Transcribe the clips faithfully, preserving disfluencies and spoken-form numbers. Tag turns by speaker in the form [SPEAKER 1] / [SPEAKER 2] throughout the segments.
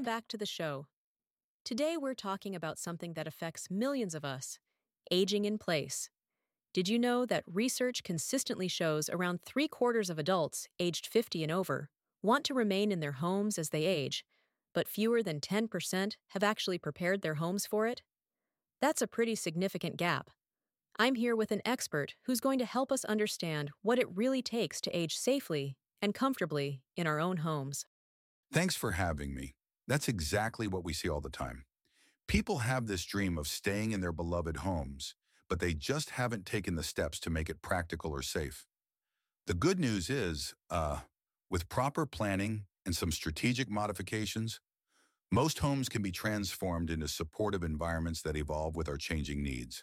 [SPEAKER 1] back to the show. Today we're talking about something that affects millions of us: aging in place. Did you know that research consistently shows around three quarters of adults aged fifty and over want to remain in their homes as they age, but fewer than ten percent have actually prepared their homes for it? That's a pretty significant gap. I'm here with an expert who's going to help us understand what it really takes to age safely and comfortably in our own homes.
[SPEAKER 2] Thanks for having me. That's exactly what we see all the time. People have this dream of staying in their beloved homes, but they just haven't taken the steps to make it practical or safe. The good news is, uh, with proper planning and some strategic modifications, most homes can be transformed into supportive environments that evolve with our changing needs.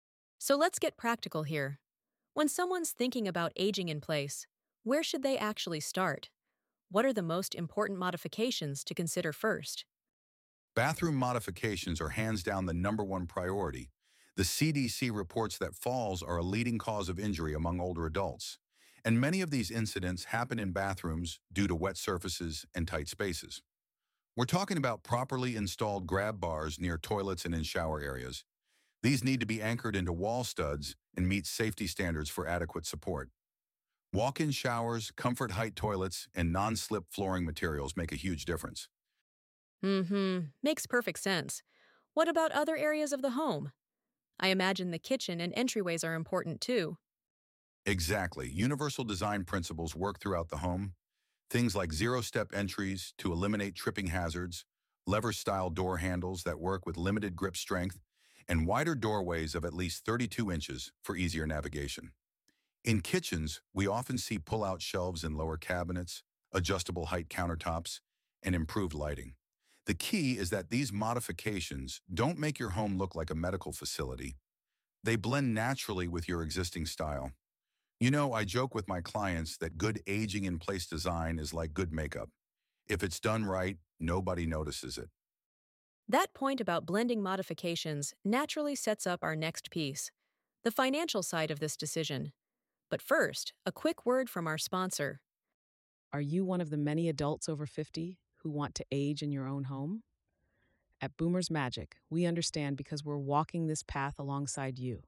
[SPEAKER 1] So let's get practical here. When someone's thinking about aging in place, where should they actually start? What are the most important modifications to consider first?
[SPEAKER 2] Bathroom modifications are hands down the number one priority. The C D C reports that falls are a leading cause of injury among older adults, and many of these incidents happen in bathrooms due to wet surfaces and tight spaces. We're talking about properly installed grab bars near toilets and in shower areas. These need to be anchored into wall studs and meet safety standards for adequate support. Walk-in showers, comfort height toilets, and non-slip flooring materials make a huge difference.
[SPEAKER 1] Mm-hmm. Makes perfect sense. What about other areas of the home? I imagine the kitchen and entryways are important too.
[SPEAKER 2] Exactly. Universal design principles work throughout the home. Things like zero-step entries to eliminate tripping hazards, lever-style door handles that work with limited grip strength, and wider doorways of at least thirty-two inches for easier navigation. In kitchens, we often see pull-out shelves in lower cabinets, adjustable height countertops, and improved lighting. The key is that these modifications don't make your home look like a medical facility. They blend naturally with your existing style. You know, I joke with my clients that good aging-in-place design is like good makeup. If it's done right, nobody notices it.
[SPEAKER 1] That point about blending modifications naturally sets up our next piece: the financial side of this decision. But first, a quick word from our sponsor.
[SPEAKER 3] Are you one of the many adults over fifty who want to age in your own home? At Boomer's Magic, we understand because we're walking this path alongside you.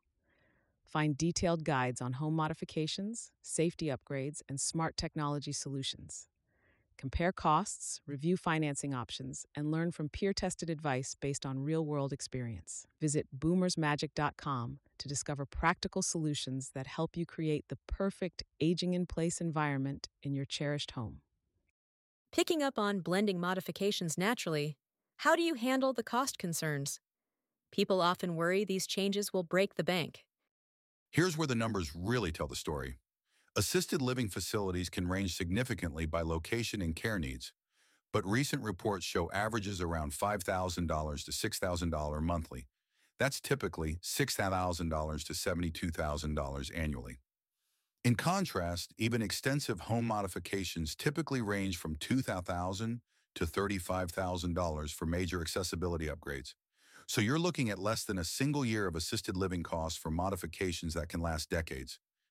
[SPEAKER 3] Find detailed guides on home modifications, safety upgrades, and smart technology solutions. Compare costs, review financing options, and learn from peer-tested advice based on real-world experience. Visit boomers magic dot com to discover practical solutions that help you create the perfect aging-in-place environment in your cherished home.
[SPEAKER 1] Picking up on blending modifications naturally, how do you handle the cost concerns? People often worry these changes will break the bank.
[SPEAKER 2] Here's where the numbers really tell the story. Assisted living facilities can range significantly by location and care needs, but recent reports show averages around five thousand dollars to six thousand dollars monthly. That's typically six thousand dollars to seventy-two thousand dollars annually. In contrast, even extensive home modifications typically range from two thousand dollars to thirty-five thousand dollars for major accessibility upgrades. So you're looking at less than a single year of assisted living costs for modifications that can last decades.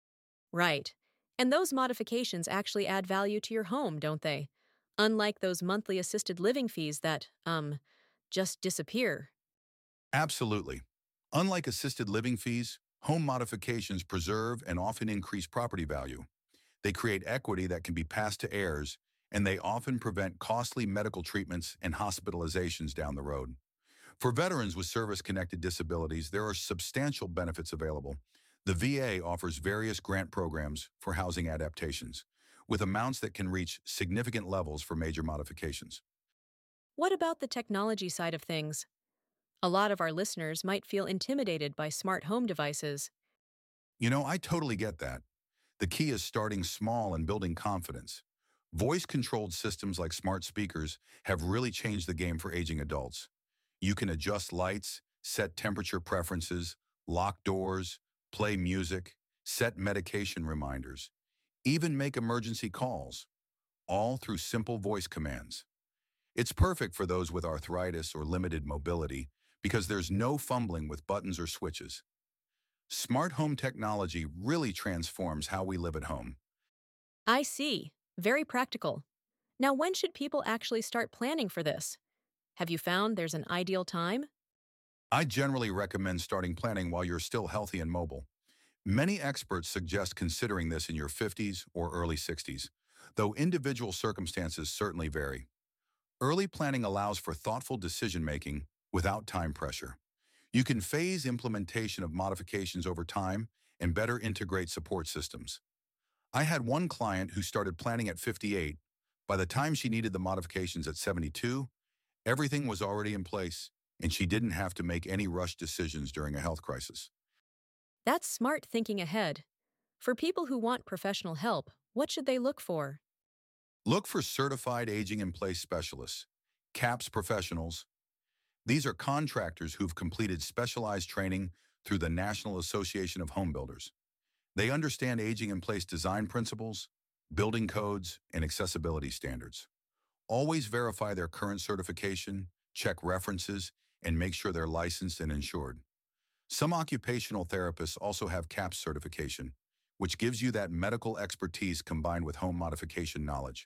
[SPEAKER 1] Right. And those modifications actually add value to your home, don't they? Unlike those monthly assisted living fees that, um, just disappear.
[SPEAKER 2] Absolutely. Unlike assisted living fees, home modifications preserve and often increase property value. They create equity that can be passed to heirs, and they often prevent costly medical treatments and hospitalizations down the road. For veterans with service-connected disabilities, there are substantial benefits available. The V A offers various grant programs for housing adaptations, with amounts that can reach significant levels for major modifications.
[SPEAKER 1] What about the technology side of things? A lot of our listeners might feel intimidated by smart home devices.
[SPEAKER 2] You know, I totally get that. The key is starting small and building confidence. Voice-controlled systems like smart speakers have really changed the game for aging adults. You can adjust lights, set temperature preferences, lock doors, play music, set medication reminders, even make emergency calls, all through simple voice commands. It's perfect for those with arthritis or limited mobility because there's no fumbling with buttons or switches. Smart home technology really transforms how we live at home.
[SPEAKER 1] I see. Very practical. Now, when should people actually start planning for this? Have you found there's an ideal time?
[SPEAKER 2] I generally recommend starting planning while you're still healthy and mobile. Many experts suggest considering this in your fifties or early sixties, though individual circumstances certainly vary. Early planning allows for thoughtful decision-making without time pressure. You can phase implementation of modifications over time and better integrate support systems. I had one client who started planning at fifty-eight. By the time she needed the modifications at seventy-two, everything was already in place, and she didn't have to make any rushed decisions during a health crisis.
[SPEAKER 1] That's smart thinking ahead. For people who want professional help, what should they look for?
[SPEAKER 2] Look for certified aging-in-place specialists, CAPS professionals. These are contractors who've completed specialized training through the National Association of Home Builders. They understand aging-in-place design principles, building codes, and accessibility standards. Always verify their current certification, check references, and make sure they're licensed and insured. Some occupational therapists also have CAPS certification, which gives you that medical expertise combined with home modification knowledge.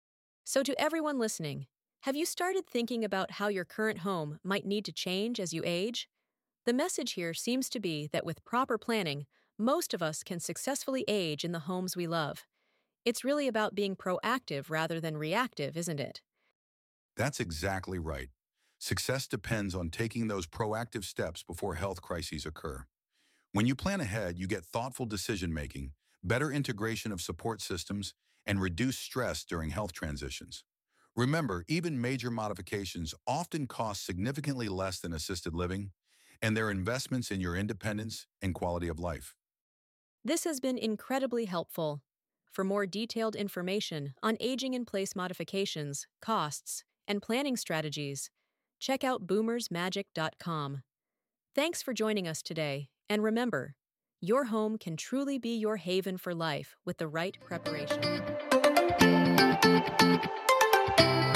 [SPEAKER 1] So, to everyone listening, have you started thinking about how your current home might need to change as you age? The message here seems to be that with proper planning, most of us can successfully age in the homes we love. It's really about being proactive rather than reactive, isn't it?
[SPEAKER 2] That's exactly right. Success depends on taking those proactive steps before health crises occur. When you plan ahead, you get thoughtful decision-making, better integration of support systems, and reduced stress during health transitions. Remember, even major modifications often cost significantly less than assisted living, and they're investments in your independence and quality of life.
[SPEAKER 1] This has been incredibly helpful. For more detailed information on aging-in-place modifications, costs, and planning strategies, check out boomers magic dot com. Thanks for joining us today, and remember, your home can truly be your haven for life with the right preparation.